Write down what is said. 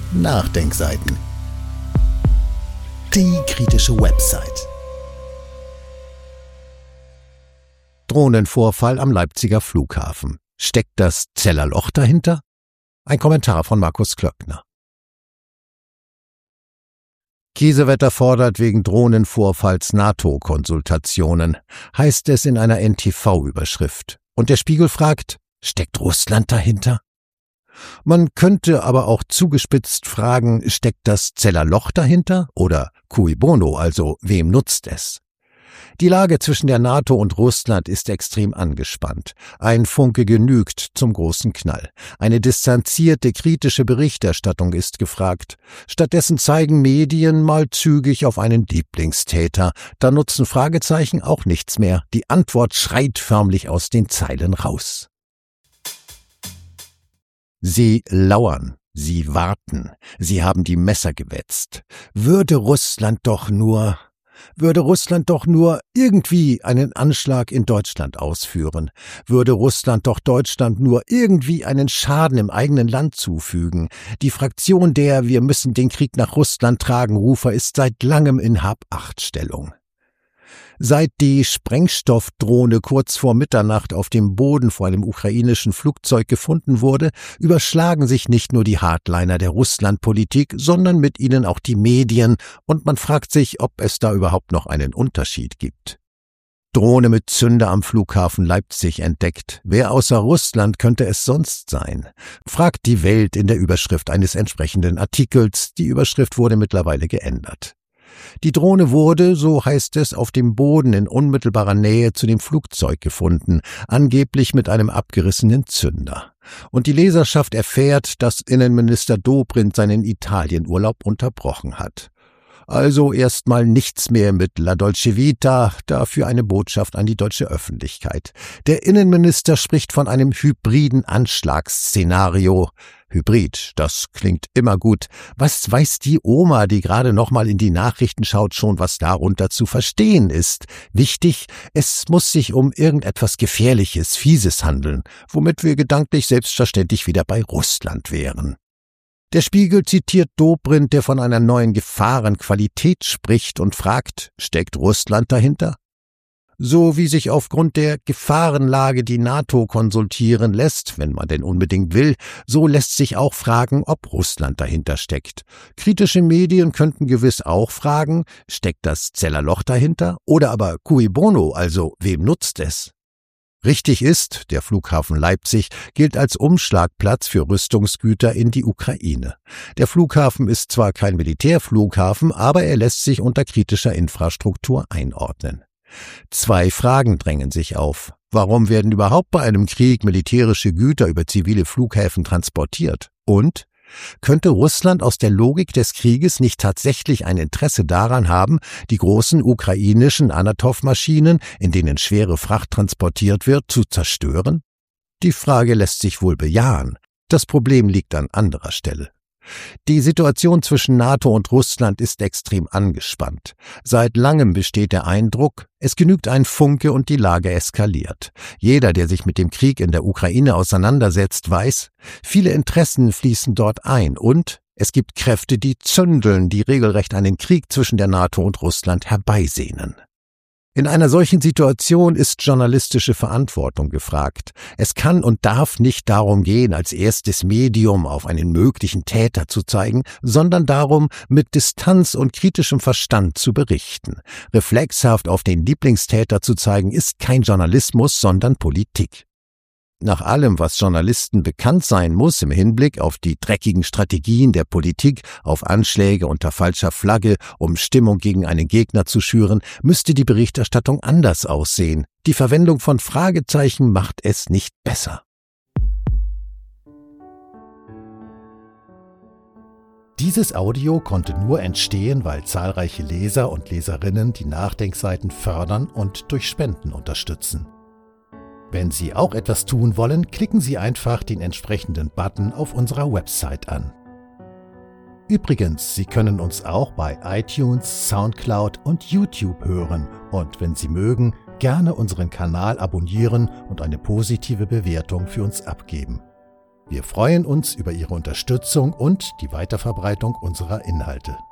Nachdenkseiten. Die kritische Website. Drohnenvorfall am Leipziger Flughafen. Steckt das Zeller Loch dahinter? Ein Kommentar von Markus Klöckner. Kiesewetter fordert wegen Drohnenvorfalls NATO-Konsultationen, heißt es in einer NTV-Überschrift. Und der Spiegel fragt, steckt Russland dahinter? Man könnte aber auch zugespitzt fragen, steckt das Zeller Loch dahinter? Oder cui bono, also wem nutzt es? Die Lage zwischen der NATO und Russland ist extrem angespannt. Ein Funke genügt zum großen Knall. Eine distanzierte, kritische Berichterstattung ist gefragt. Stattdessen zeigen Medien mal zügig auf einen Lieblingstäter. Da nutzen Fragezeichen auch nichts mehr. Die Antwort schreit förmlich aus den Zeilen raus. Sie lauern, sie warten, sie haben die Messer gewetzt. Würde Russland doch nur irgendwie einen Anschlag in Deutschland ausführen, würde Russland doch Deutschland nur irgendwie einen Schaden im eigenen Land zufügen. Die Fraktion der Wir müssen den Krieg nach Russland tragen Rufer ist seit langem in Hab-Acht-Stellung. Seit die Sprengstoffdrohne kurz vor Mitternacht auf dem Boden vor einem ukrainischen Flugzeug gefunden wurde, überschlagen sich nicht nur die Hardliner der Russlandpolitik, sondern mit ihnen auch die Medien, und man fragt sich, ob es da überhaupt noch einen Unterschied gibt. Drohne mit Zünder am Flughafen Leipzig entdeckt. Wer außer Russland könnte es sonst sein? Fragt die Welt in der Überschrift eines entsprechenden Artikels. Die Überschrift wurde mittlerweile geändert. Die Drohne wurde, so heißt es, auf dem Boden in unmittelbarer Nähe zu dem Flugzeug gefunden, angeblich mit einem abgerissenen Zünder. Und die Leserschaft erfährt, dass Innenminister Dobrindt seinen Italienurlaub unterbrochen hat. Also erstmal nichts mehr mit La Dolce Vita, dafür eine Botschaft an die deutsche Öffentlichkeit. Der Innenminister spricht von einem hybriden Anschlagsszenario. Hybrid, das klingt immer gut. Was weiß die Oma, die gerade noch mal in die Nachrichten schaut, schon, was darunter zu verstehen ist? Wichtig, es muss sich um irgendetwas Gefährliches, Fieses handeln, womit wir gedanklich selbstverständlich wieder bei Russland wären. Der Spiegel zitiert Dobrindt, der von einer neuen Gefahrenqualität spricht und fragt, steckt Russland dahinter? So wie sich aufgrund der Gefahrenlage die NATO konsultieren lässt, wenn man denn unbedingt will, so lässt sich auch fragen, ob Russland dahinter steckt. Kritische Medien könnten gewiss auch fragen, steckt das Zeller Loch dahinter? Oder aber cui bono, also wem nutzt es? Richtig ist, der Flughafen Leipzig gilt als Umschlagplatz für Rüstungsgüter in die Ukraine. Der Flughafen ist zwar kein Militärflughafen, aber er lässt sich unter kritischer Infrastruktur einordnen. Zwei Fragen drängen sich auf. Warum werden überhaupt bei einem Krieg militärische Güter über zivile Flughäfen transportiert? Und könnte Russland aus der Logik des Krieges nicht tatsächlich ein Interesse daran haben, die großen ukrainischen Anatov-Maschinen, in denen schwere Fracht transportiert wird, zu zerstören? Die Frage lässt sich wohl bejahen. Das Problem liegt an anderer Stelle. Die Situation zwischen NATO und Russland ist extrem angespannt. Seit langem besteht der Eindruck, es genügt ein Funke und die Lage eskaliert. Jeder, der sich mit dem Krieg in der Ukraine auseinandersetzt, weiß, viele Interessen fließen dort ein und es gibt Kräfte, die zündeln, die regelrecht einen Krieg zwischen der NATO und Russland herbeisehnen. In einer solchen Situation ist journalistische Verantwortung gefragt. Es kann und darf nicht darum gehen, als erstes Medium auf einen möglichen Täter zu zeigen, sondern darum, mit Distanz und kritischem Verstand zu berichten. Reflexhaft auf den Lieblingstäter zu zeigen, ist kein Journalismus, sondern Politik. Nach allem, was Journalisten bekannt sein muss im Hinblick auf die dreckigen Strategien der Politik, auf Anschläge unter falscher Flagge, um Stimmung gegen einen Gegner zu schüren, müsste die Berichterstattung anders aussehen. Die Verwendung von Fragezeichen macht es nicht besser. Dieses Audio konnte nur entstehen, weil zahlreiche Leser und Leserinnen die Nachdenkseiten fördern und durch Spenden unterstützen. Wenn Sie auch etwas tun wollen, klicken Sie einfach den entsprechenden Button auf unserer Website an. Übrigens, Sie können uns auch bei iTunes, Soundcloud und YouTube hören und wenn Sie mögen, gerne unseren Kanal abonnieren und eine positive Bewertung für uns abgeben. Wir freuen uns über Ihre Unterstützung und die Weiterverbreitung unserer Inhalte.